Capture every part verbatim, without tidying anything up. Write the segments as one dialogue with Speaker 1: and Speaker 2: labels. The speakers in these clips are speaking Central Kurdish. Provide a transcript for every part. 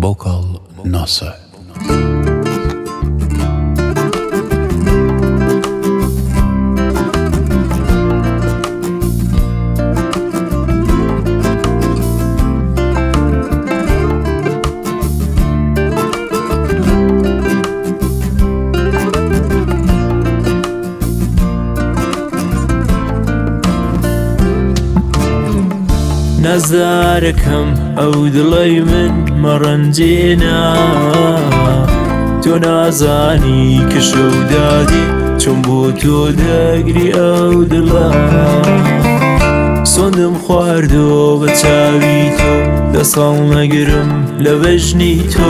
Speaker 1: Vocal Nossa.
Speaker 2: نەزارەکەم ئەو دڵەی من مەڕەنجێنا، تۆ نازانی کە شەو دادی چۆن بۆ تۆ دەگری ئەو دڵە. سۆندم خواردۆ بە چاوی تۆ، دەسەڵ نەگرم لە بەژنی تۆ.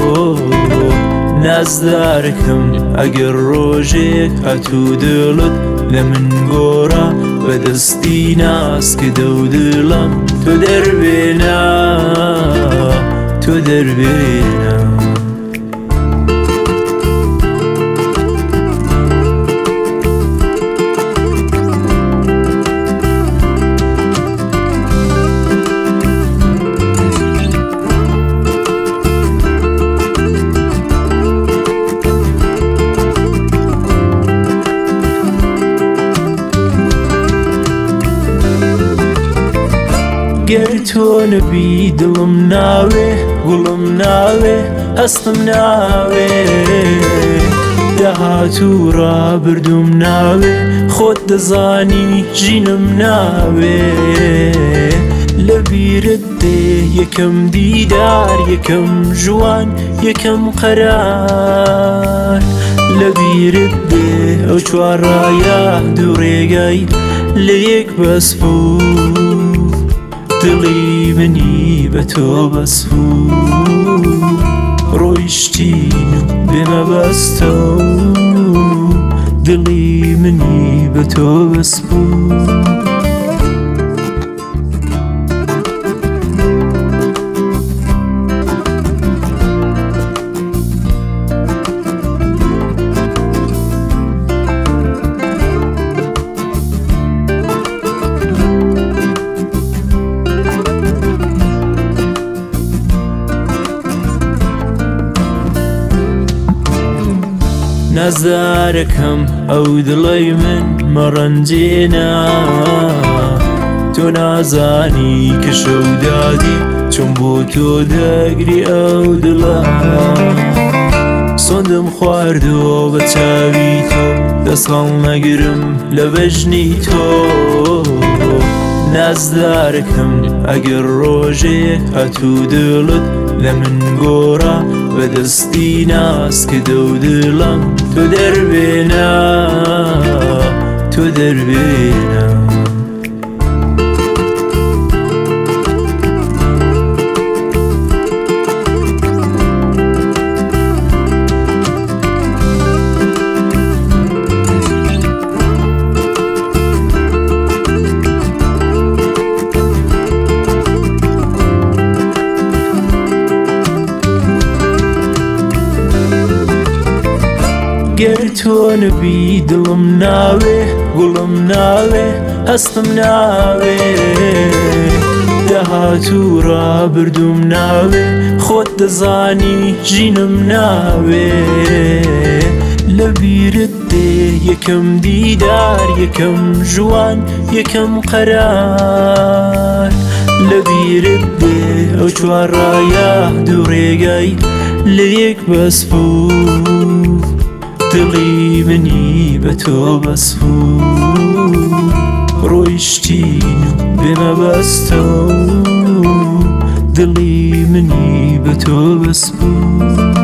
Speaker 2: نازدارەکەم ئەگەر ڕۆژێک هەتوو دڵت لە من گۆڕا، بەدەستی ناسکردە و دڵم تۆ دەربێنە، تۆ دەربێنە. گەر تۆ نەبی دڵم ناوێ، گوڵم ناوێ، هەستم ناوێ، داهاتوو ڕابردووم ناوێ، خۆت دەزانی ژینم ناوێ. لەبیرت دێ یەکەم دیدار، یەکەم ژوان، یەکەم قەرار. لەبیرت دێ ئەو چوارڕایە دوو ڕێگای لە یەک بەس بوو، دڵی منی بە تۆ بەس بوو. ڕۆیشتین و بێمە بەستە و دڵی منی بە تۆ بەس بوو. نەزارەکەم ئەو دڵەی من مەڕەنجێنا، تۆ نازانی کە شەو دادی چۆن بۆ تۆ دەگری ئەو دڵە. سۆندم خواردۆ بە چاوی تۆ، دەسەڵ نەگرم لە بەژنی تۆ. نازدارەکەم ئەگەر ڕۆژێک هەتوو دڵت لە من گۆڕا، بەدەستی ناسکردە و دڵم تۆ دەربێنە، تۆ دەربێنە. گەر تۆ نەبی دڵم ناوێ، گوڵم ناوێ، هەستم ناوێ، داهاتوو ڕابردووم ناوێ، خۆت دەزانی ژینم ناوێ. لەبیرت دێ یەکەم دیدار، یەکەم ژوان، یەکەم قەرار. لەبیرت دێ ئەو چوارڕایە دوو ڕێگای لە یەک بەس بوو، دڵی منی بە تۆ بەس بوو. ڕۆیشتین و بێمە بەستە و دڵی منی بە تۆ بەس بوو.